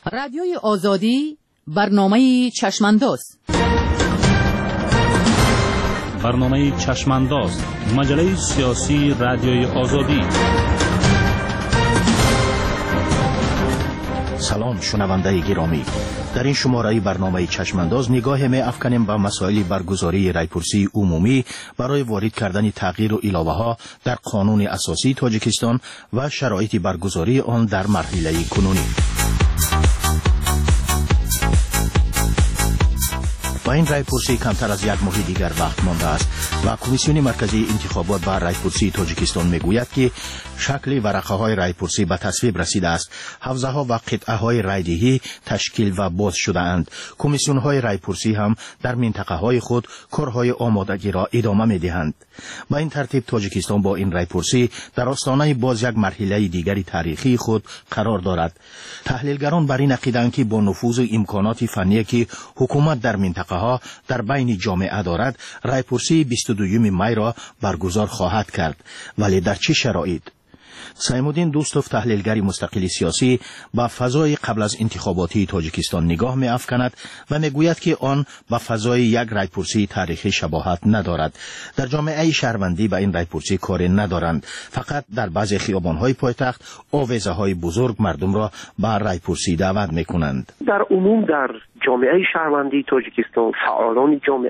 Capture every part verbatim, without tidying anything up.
رادیوی آزادی برنامه چشمانداز. برنامه چشمانداز، مجله سیاسی رادیوی آزادی. سلام شنونده گرامی، در این شماره برنامه چشمانداز نگاه می افکنیم به مسائل برگزاری رایپرسی عمومی برای وارد کردن تغییر و علاوه ها در قانون اساسی تاجیکستان و شرایط برگزاری آن در مرحله کنونی. با این رایپرسی کمتر از یک ماه دیگر وقت مانده است و کمیسیون مرکزی انتخابات بر رایپرسی تاجیکستان میگوید که شکل ورقه های رایپرسی به تصویب رسیده است. حوزه ها و قطعه های رایدهی تشکیل و باز شده اند. کمیسیون های رایپرسی هم در منطقه های خود کارهای آمادگی را ادامه می دهند. با این ترتیب تاجیکستان با این رایپرسی در آستانه باز یک مرحله دیگری تاریخی خود قرار دارد. تحلیلگران بر این عقیده‌اند که با نفوذ امکانات فنی که حکومت در منطقه ها در بین جامعه دارد، رایپرسی بیست و دوم می را برگزار خواهد کرد. ولی در چه شرایط؟ سیمودین دوستوف، تحلیلگری مستقل سیاسی، با فضای قبل از انتخاباتی تاجیکستان نگاه می افکند و می گوید که آن با فضای یک رایپرسی تاریخی شباهت ندارد. در جامعه شهروندی با این رایپرسی کاری ندارند، فقط در بعضی خیابان‌های پایتخت آویزه‌های بزرگ مردم را به رایپرسی دعوت می کنند. در عموم در جامعه شهروندی تاجیکستان فعالان جامعه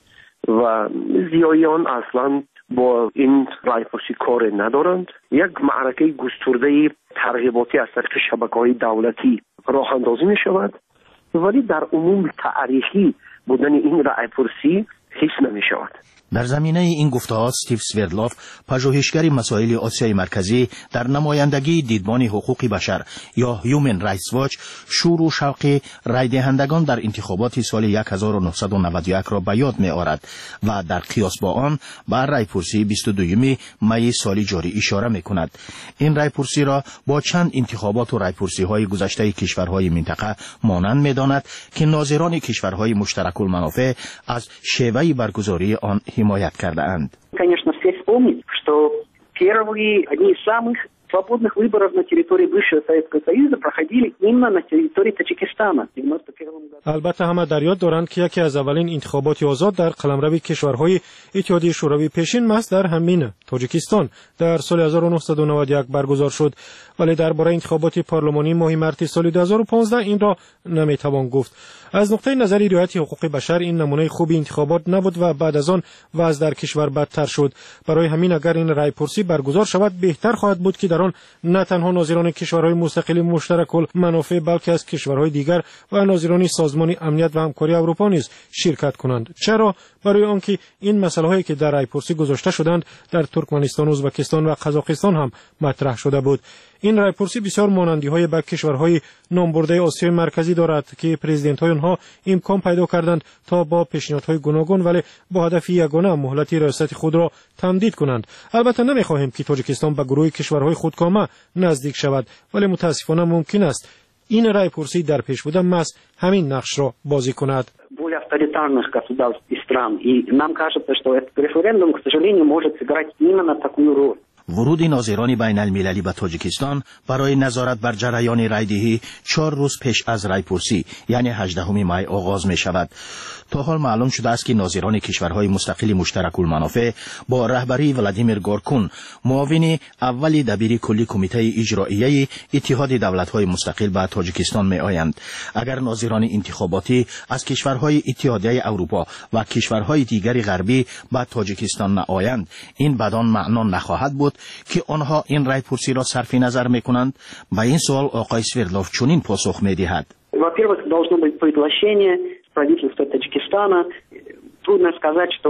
و زیایان اصلا با این رایپرسی کار ندارند. یک معرکه گسترده ترغیباتی از طریق شبکه‌های دولتی راه اندازی می شود، ولی در عموم تاریخی بودن این رایپرسی حس نمی شود. در زمینه این گفته‌ها استیو سوردلوف، پژوهشگر مسائل آسیای مرکزی، در نمایندگی دیدبان حقوق بشر یا هیومن رایتس واچ، شور و شوق رای دهندگان در انتخابات سال هزار و نهصد و نود و یک را به یاد می‌آورد و در قیاس با آن بر رایپرسی بیست و دوم می سال جاری اشاره می‌کند. این رایپرسی را با چند انتخابات و رایپرسی‌های گذشته کشورهای منطقه مانند می‌داند که ناظران کشورهای مشترک المنافع از شیوه برگزاری آن حمایت کرده اند. Конечно, все вспомнить, что первые, одни из самых свободных выборов на территории бывшего Советского Союза проходили именно на территории Таджикистана в девяносто первом году. البته همه در یاد دارند که یکی از اولین انتخابات آزاد در قلمرو کشورهای اتحادیه شوروی پیشین محض در همین تاجیکستان در سال هزار و نهصد و نود و یک برگزار شد، ولی درباره انتخابات پارلمانی ماه مارس سال دو هزار و پانزده این را نمیتوان گفت. از نقطه نظر رعایت حقوق بشر این نمونه خوب انتخابات نبود و بعد از آن وضع در کشور بدتر شد. برای همین اگر این رایپرسی برگزار شود بهتر خواهد بود که در آن نه تنها ناظران کشورهای مستقل مشترک المنافع بلکه از کشورهای دیگر و ناظران سازمان امنیت و همکاری اروپا نیز شرکت کنند. چرا؟ برای آنکه این مسائلی که در رایپرسی گذاشته شدند در ترکمنستان، ازبکستان و قزاقستان هم مطرح شده بود. این رایپرسی بسیار مانندی‌های با کشورهای نامبرده آسیای مرکزی دارد که پرزیدنت‌های آنها امکان پیدا کردند تا با پیشنهادهای گوناگون ولی با هدف یگانه مهلت ریاست خود را تمدید کنند. البته نمی‌خواهیم که تاجیکستان به گروه کشورهای خودکامه نزدیک شود، ولی متاسفانه ممکن است این رایپرسی در پیش بوده محض همین نقش را بازی کند. Более авторитарных государств и стран. И нам кажется, что этот референдум, к сожалению, может сыграть именно такую роль. ورود ناظران بین المللی به تاجیکستان برای نظارت بر جریان رایدهی چهار روز پیش از رایپرسی یعنی هجدهم می آغاز می شود. تا حال معلوم شده است که ناظران کشورهای مستقل مشترک المنافع با رهبری ولادیمیر گورکون، معاون اول دبیر کلی کمیته اجرایی اتحاد دولت‌های مستقل به تاجیکستان می آیند. اگر ناظران انتخاباتی از کشورهای اتحادیه اروپا و کشورهای دیگر غربی به تاجیکستان نآیند، این بدان معنا نخواهد بود که آنها این رایپرسی را صرف نظر می‌کنند. با این سوال آقای سوردلوف چنین پاسخ می‌دهد: Во-первых, должно быть приглашение правительства Таджикистана. Трудно сказать, что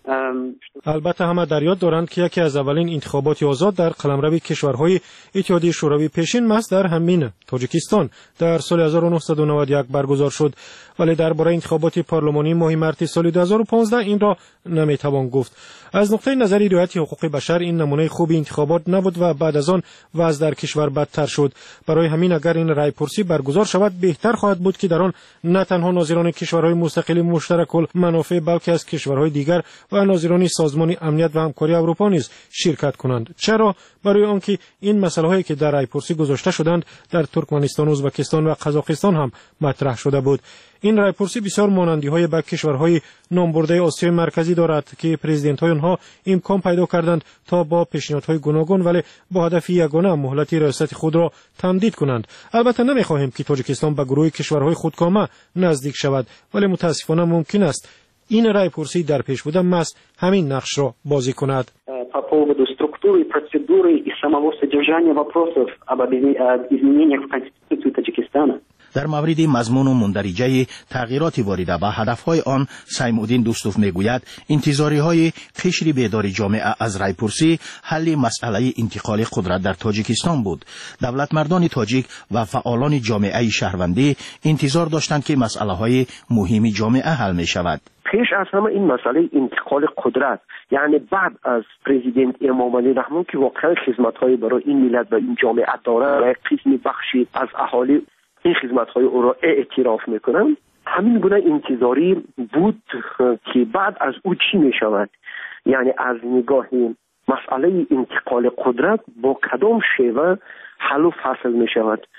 البته همه در یاد دارند که یکی از اولین انتخابات آزاد در قلمرو کشورهای اتحادیه شوروی پیشین محض در همین تاجیکستان در سال هزار و نهصد و نود و یک برگزار شد، ولی درباره انتخابات پارلمانی ماه مارس سال دو هزار و پانزده این را نمیتوان گفت. از نقطه نظر رعایت حقوق بشر این نمونه خوب انتخابات نبود و بعد از آن وضع در کشور بدتر شد. برای همین اگر این رایپرسی برگزار شود بهتر خواهد بود که در آن نه تنها ناظران کشورهای مستقل مشترک المنافع بلکه از کشورهای دیگر و ناظران سازمان امنیت و همکاری اروپا نیز شرکت کنند. چرا؟ برای آنکه این مسائلی که در رایپرسی گذاشته شدند در ترکمنستان، ازبکستان و قزاقستان هم مطرح شده بود. این رایپرسی بسیار مانندی‌های با کشورهای نامبرده آسیای مرکزی دارد که پرزیدنت‌های آنها امکان پیدا کردند تا با پیشنهادهای گوناگون ولی با هدف یگانه مهلت ریاست خود را تمدید کنند. البته نمی‌خواهیم که تاجیکستان به گروه کشورهای خودکامه نزدیک شود، ولی متاسفانه ممکن است این رایپرسی در پیش بوده محض همین نقش را بازی کند. По поводу структуры, процедуры и самого содержания вопросов об изменениях в Конституции Таджикистана. در مورد مضمون و مندرجه تغییرات وارده به هدفهای آن سیمودین دوستوف میگوید انتظاری های قشر بیداری جامعه از رایپرسی حل مسئله انتقال قدرت در تاجیکستان بود. دولت مردان تاجیک و فعالان جامعه شهروندی انتظار داشتند که مسئله های مهم جامعه حل می شود. پیش از همه این مسئله انتقال قدرت، یعنی بعد از پرزیدنت امام علی رحمان که واقعا خدمت‌های برای این ملت و این جامعه داره، قسمی بخشی از اهالی این خدمت‌های او را اعتراف میکنن، همین گونه انتظاری بود که بعد از او چی میشود، یعنی از نگاه مسئله انتقال قدرت با کدام شیوه حل و فصل میشود.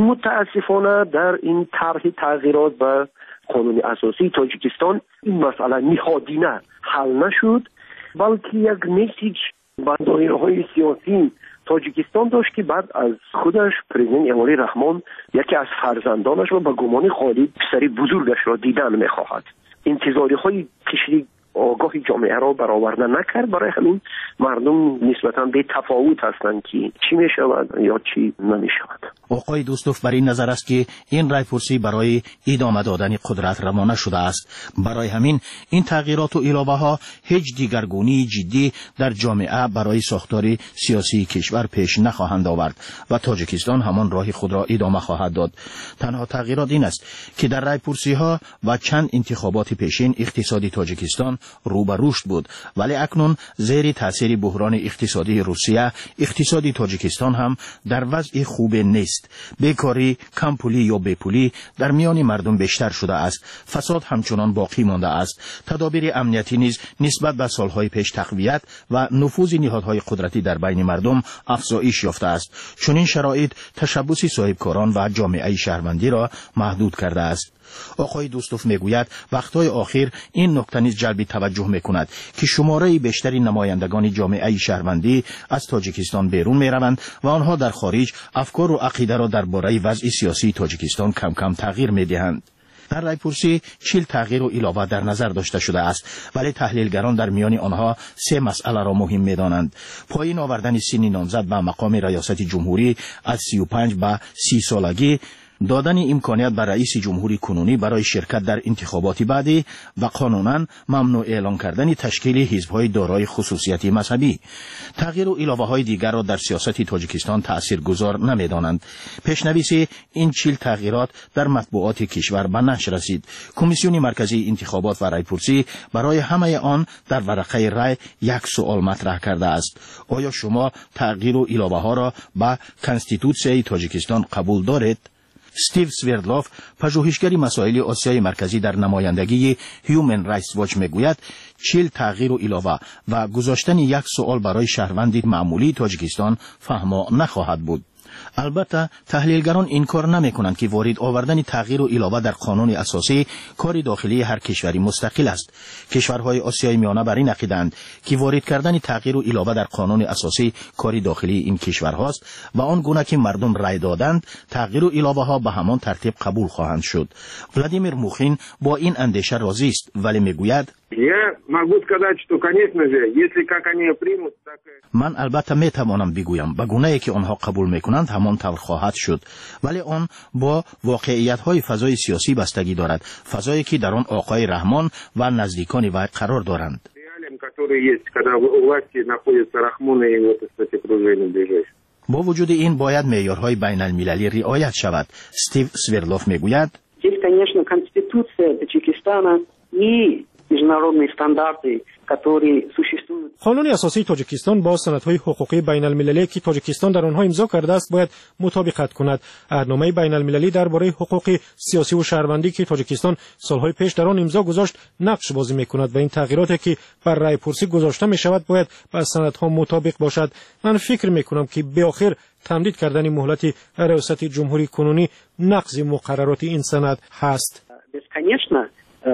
متاسفانه در این طرح تغییرات به قانون اساسی تاجیکستان این مسئله نهادینه حل نشد، بلکه یک میسیج به دایره‌های سیاسی تاجیکستان داشت که بعد از خودش پرزیدنت امالی رحمان یکی از فرزندانش و به گمان خالد پسری بزرگش را دیدن میخواهد. انتظاری های قشری آگاه جامعه را برآورده نکرد، برای همین مردم نسبتاً به تفاوت هستند که چی می شود یا چی نمی شود. آقای دوستوف بر این نظر است که این رایپرسی برای ادامه دادن قدرت روانه شده است. برای همین این تغییرات و علاوه ها هیچ دیگرگونی جدی در جامعه برای ساختار سیاسی کشور پیش نخواهند آورد و تاجیکستان همان راه خود را ادامه خواهد داد. تنها تغییرات این است که در رایپرسی ها و چند انتخابات پیشین اقتصادی تاجیکستان رو به رشد بود، ولی اکنون زیر تاثیر بحران اقتصادی روسیه اقتصادی تاجیکستان هم در وضع خوب نیست. بیکاری، کم پولی یا بیپولی در میان مردم بیشتر شده است. فساد همچنان باقی مانده است. تدابیر امنیتی نیز نسبت به سالهای پیش تقویت و نفوذ نهادهای قدرتی در بین مردم افزایش یافته است. چون این شرایط تشبث صاحبکاران و جامعه شهروندی را محدود کرده است. آقای دوستوف میگوید وقتهای آخر این نکته نیز جلب توجه میکند که شماره بیشتری نمایندگان جامعه شهروندی از تاجیکستان بیرون میروند و آنها در خارج افکار و عقیده را درباره وضع سیاسی تاجیکستان کم کم تغییر میدهند. در رایپرسی چهل تغییر و علاوه در نظر داشته شده است، ولی تحلیلگران در میان آنها سه مسئله را مهم می‌دانند: پایین آوردن سن نامزد به مقام ریاست جمهوری از سی و پنج به سی سالگی، دادن امکانیت بر رئیس جمهوری کنونی برای شرکت در انتخابات بعدی و قانونا ممنوع اعلان کردن تشکیل حزب‌های دارای خصوصیت مذهبی. تغییر و علاوه‌های دیگر را در سیاست تاجیکستان تاثیرگذار نمی‌دانند. پیش‌نویس این چهل تغییرات در مطبوعات کشور به نشر رسید. کمیسیون مرکزی انتخابات و رایپرسی برای همه آن در ورقه رای یک سوال مطرح کرده است: آیا شما تغییر و علاوه‌ها را به کنستیتوسیای تاجیکستان قبول دارید؟ استیو سوردلوف، پژوهشگر مسائل آسیای مرکزی در نمایندگی هیومن رایتس واچ میگوید چهل تغییر و علاوه و گذاشتن یک سوال برای شهروند معمولی تاجیکستان فهما نخواهد بود. البته تحلیلگران انکار نمی‌کنند که وارد آوردن تغییر و علاوه در قانون اساسی کار داخلی هر کشوری مستقل است. کشورهای آسیای میانه بر این عقیده‌اند که وارد کردن تغییر و علاوه در قانون اساسی کار داخلی این کشورهاست و آن گونه که مردم رای دادند تغییر و علاوه ها به همان ترتیب قبول خواهند شد. ولادیمیر موخین با این اندیشه راضی است، ولی میگوید من البته می توانم بگویم به گونه‌ای که آنها قبول میکنند همان طور خواهد شد، ولی آن با واقعیت های فضای سیاسی بستگی دارد، فضایی که در آن آقای رحمان و نزدیکان وی قرار دارند. با وجود این باید معیارهای بین المللی رعایت شود. استیو سوردلوف میگوید Здесь, конечно, Конституция Таджикистана и международные стандарты, которые существуют. قانون اساسی تاجیکستان با سندهای حقوقی بین المللی که تاجیکستان در آنها امضا کرده است باید مطابقت کند. عهدنامه بین المللی درباره حقوق سیاسی و شهروندی که تاجیکستان سالهای پیش در آن امضا گذاشت نقش بازی می‌کند و این تغییراتی که بر رأی پرسی گذاشته می‌شود باید با سندها مطابق باشد. من فکر می‌کنم که به آخر تمدید کردن مهلت ریاست جمهوری کنونی نقض مقررات این سند هست. Бесконечно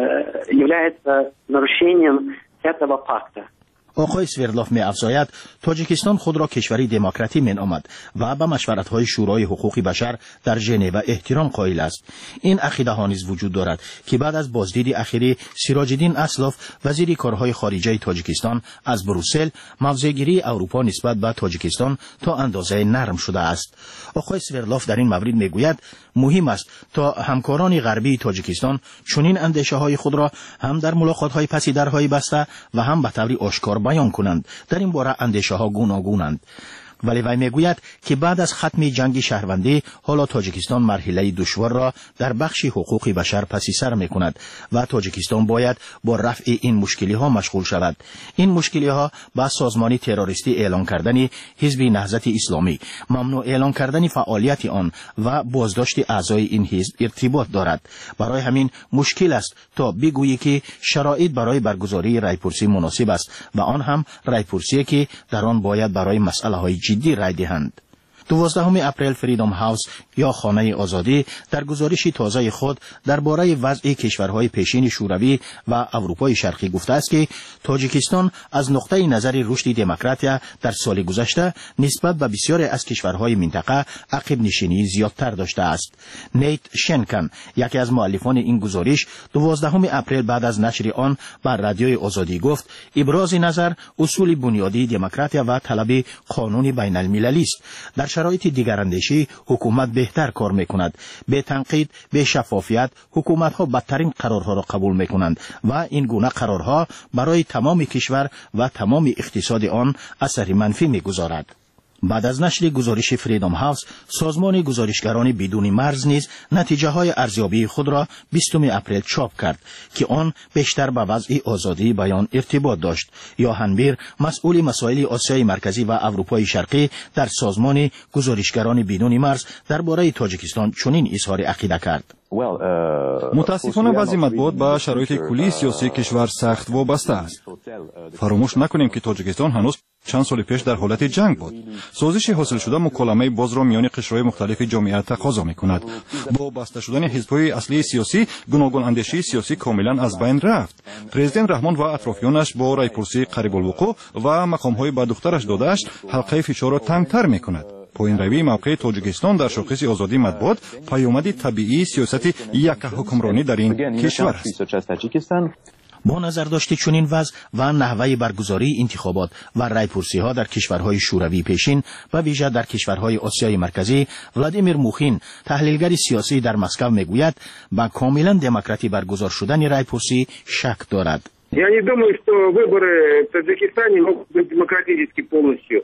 является нарушением этого пакта. آقای سوردلوف می افزاید تاجیکستان خود را کشوری دموکراتی می نامد و به مشورت‌های شورای حقوق بشر در ژنو احترام قائل است. این عقیده ها نیز وجود دارد که بعد از بازدید اخیری سیراج الدین اسلاف وزیر کارهای خارجه تاجیکستان از بروسل موضع‌گیری اروپا نسبت به تاجیکستان تا اندازه نرم شده است. آقای سوردلوف در این مورد می گوید مهم است تا همکاران غربی تاجیکستان چنین اندیشه‌های خود را هم در ملاقات‌های پس درهای بسته و هم به طور آشکار بیان کنند. در این باره اندیشه‌ها گوناگونند. ولی وی میگوید که بعد از ختم جنگ شهروندی حالا تاجیکستان مرحله دشوار را در بخش حقوق بشر پسی سر میکند و تاجیکستان باید با رفع این مشکلی ها مشغول شود. این مشکلی ها با سازمان تروریستی اعلان کردن حزب نهضت اسلامی، ممنوع اعلان کردن فعالیت آن و بازداشت اعضای این حزب ارتباط دارد. برای همین مشکل است تا بگویی که شرایط برای برگزاری رایپرسی مناسب است و آن هم رایپرسی که در آن باید برای مسئله های جدی رای دهند. دوازدهم اپریل فریدم هاوس یا خانه آزادی در گزارش تازه خود درباره وضع کشورهای پیشین شوروی و اروپای شرقی گفته است که تاجیکستان از نقطه نظر رشد دموکراتیا در سال گذشته نسبت به بسیاری از کشورهای منطقه عقب نشینی زیادتر داشته است. نیت شنکن یکی از مؤلفان این گزارش دوازدهم اپریل بعد از نشر آن بر رادیوی آزادی گفت ابراز نظر اصول بنیادی دموکراتیا و طلب قانون بین المللی است. در شرایط دیگراندیشی حکومت بهتر کار میکند. به تنقید، به شفافیت حکومت ها بدترین قرارها را قبول میکنند و این گونه قرارها برای تمام کشور و تمام اقتصاد آن اثر منفی میگذارد. بعد از نشر گزارش فریدم هاوس، سازمان گزارشگران بدون مرز نیز نتیجه های ارزیابی خود را بیستم اپریل چاپ کرد که آن بیشتر به وضع آزادی بیان ارتباط داشت. یوهان بیر مسئول مسائل آسیای مرکزی و اروپای شرقی در سازمان گزارشگران بدون مرز درباره تاجیکستان چنین اظهار عقیده کرد. متاسفانه وضع مطبوعات به شرایط کلی سیاسی کشور سخت وابسته است. فراموش نکنیم که تاجیکستان هنوز چند سال پیش در حالت جنگ بود. سازش حاصل شده مکالمه باز را میان قشرهای مختلف جامعه تقاضا میکند. با بسته شدن حزب‌های اصلی سیاسی، گوناگون اندیشی سیاسی کاملا از بین رفت. پرزیدنت رحمان و اطرافیانش با رایپرسی قریب الوقوع و مقام‌های به دخترش داده‌اش حلقه فشار را تنگتر میکند. پایین روی موقع تاجیکستان در شاخص آزادی مطبوعات پیامد طبیعی سیاست یک حکمرانی در این کشور است. با نظر داشته چنین وضع و نحوه برگزاری انتخابات و رایپرسی ها در کشورهای شوروی پیشین و ویژه در کشورهای آسیای مرکزی، ولادیمیر موخین تحلیلگر سیاسی در مسکو میگوید با کاملا دموکراتی برگزار شدن رایپرسی شک دارد. Я не думаю, что выборы в Таджикистане могут быть демократически полностью.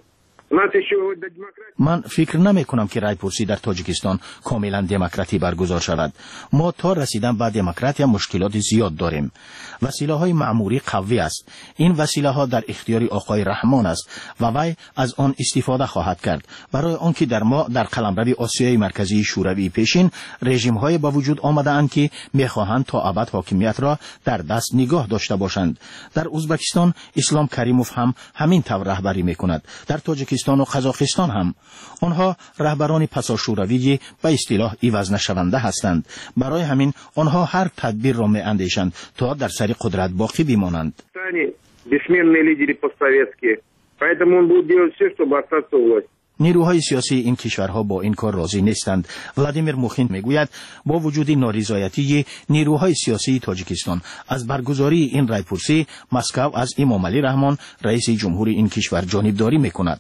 من فکر نمی کنم که رایپرسی در تاجیکستان کاملا دموکراتی برگزار شود. ما تا رسیدن به دموکراتی مشکلات زیاد داریم. وسیله های معمولی قوی است. این وسیله ها در اختیار آقای رحمان است و وی از آن استفاده خواهد کرد. برای آنکه در ما در قلمرو آسیای مرکزی شوروی پیشین رژیم های با وجود آمده اند که میخواهند تا ابد حاکمیت را در دست نگاه داشته باشند. در ازبکستان اسلام کریموف هم همین طور رهبری میکند. در تاجیکستان و قزاقستان هم آنها رهبران پساشوروی به اصطلاح عوض نشونده هستند. برای همین آنها هر تدبیر را می اندیشند تا در سر قدرت باقی بمانند. بسمنные лидеры постсоветские. Поэтому он будет делать все, чтобы остаться у власти. نیروهای سیاسی این کشورها با این کار راضی نیستند. ولادیمیر موخین میگوید با وجود نارضایتی نیروهای سیاسی تاجیکستان از برگزاری این رایپرسی، مسکو از امام علی رحمان رئیس جمهور این کشور جانبداری میکند.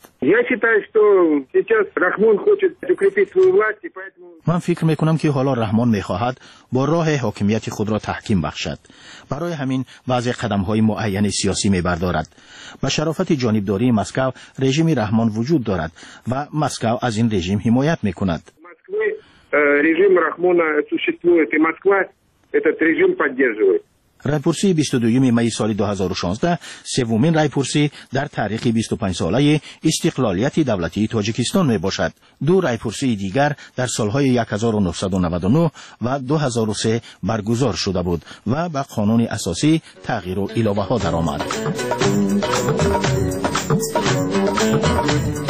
من فکر میکنم که حالا رحمان میخواهد با راه حاکمیت خود را تحکیم بخشد. برای همین بعضی قدم‌های معین سیاسی میبردارد. با شرافت جانبداری مسکو رژیم رحمان وجود دارد و مسکو از این رژیم حمایت میکند. رژیم رحمана существует и Москва этот режим поддерживает. رایپرسی بیست و دوم می سال دو هزار و شانزده سومین رایپرسی در تاریخ بیست و پنج ساله استقلالیت دولتی تاجیکستان می باشد. دو رایپرسی دیگر در سالهای هزار و نهصد و نود و نه و دو هزار و سه برگزار شده بود و به قانون اساسی تغییر و اضافه ها درآمد.